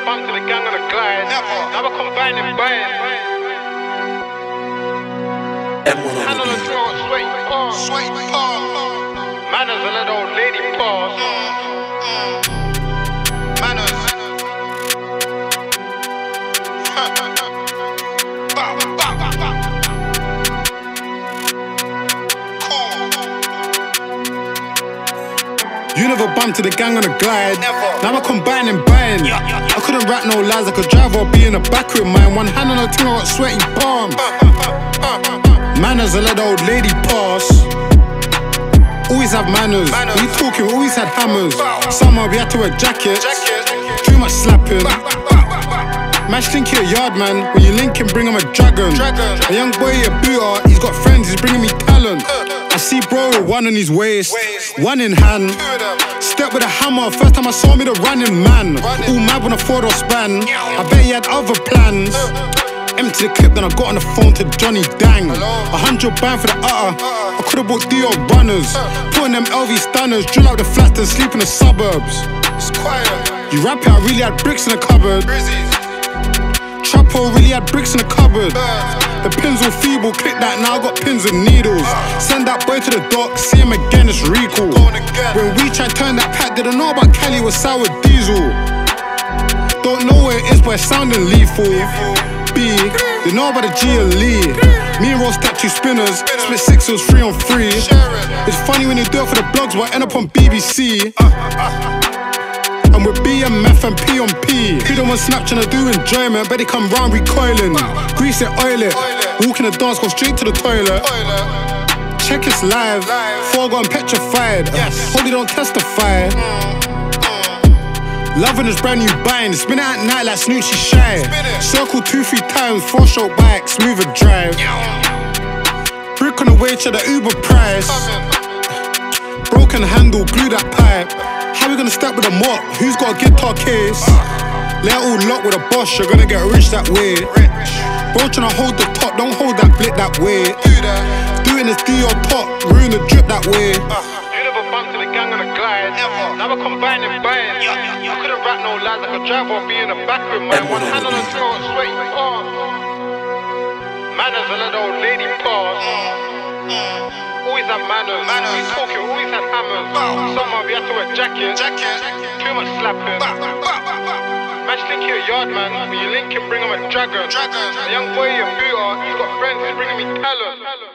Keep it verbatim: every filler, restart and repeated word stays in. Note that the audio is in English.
bump to the gang on the glide. Never. Now we're combining buying. Hand on the throat, sweaty palm. Sweaty palm. Manners and let the old lady pass. Manners. You never bumped to the gang on a glide. Never. Now I'm combining buying. Yeah, yeah, yeah. I couldn't rap no lies. I could drive or be in the back with mine. One hand on the thing, I got sweaty palms. Manners, I let the old lady pass. Always have manners. manners. When you talking, always had hammers. Summer, we had to wear jackets. Jacket. Too much slapping. Match link your yard, man. When you link him, bring him a dragon. dragon. A young boy, a booter. He's got friends, he's bringing me talent. I see bro with one on his waist, one in hand. Step with a hammer, first time I saw me the running man. All mad on a four-door span. I bet he had other plans. Empty the clip, then I got on the phone to Johnny Dang. A hundred band for the utter. I could've bought Dio runners. Put in them L V stunners, drill out the flats, then sleep in the suburbs. You rap it, I really had bricks in the cupboard. Trappo really had bricks in the cupboard. The pins all feeble, click that, now I got pins and needles. Send that boy to the dock, see him again, it's recall. When we tried to turn that pack, didn't know about Cali with sour diesel. Don't know where it is, but it's sounding lethal. B, they know about the G and Lee. Me and Ross got two spinners, split six, it was three on three. It's funny when you do it for the blogs, but end up on B B C. And with B M F and P on P. Who don't want Snapchat and do enjoyment, but they come round recoiling. Grease it, oil it, walk in the dance, go straight to the toilet. Check it's live, foregone petrified. Hope you don't testify. Loving this brand new buying, spin it at night like Snoochie shy. Circle two, three times, four stroke bike, smoother drive. Brick on the way to the Uber price. Broken handle, glue that pipe. How we gonna step with a mop? Who's got a guitar case? Let it all lock with a boss, you're gonna get rich that way. Bro tryna hold the top, don't hold that blit that way. Doing this D or top, ruin the drip that way. You never bumped to the gang on a glide. Never. Now we're combining buying. I couldn't rap no lies, I could drive or be in the back with mine. One hand on the throat, sweaty palm. Manners, I let the old lady pass. Always have manners. manners. We talking, always had hammers. Summer, we had to wear jackets. Jacket. Too much slapping. Match link your yard, man. When you link him, bring him a dragon. dragon. A young boy, a booter. He's got friends, he's bringing me talent.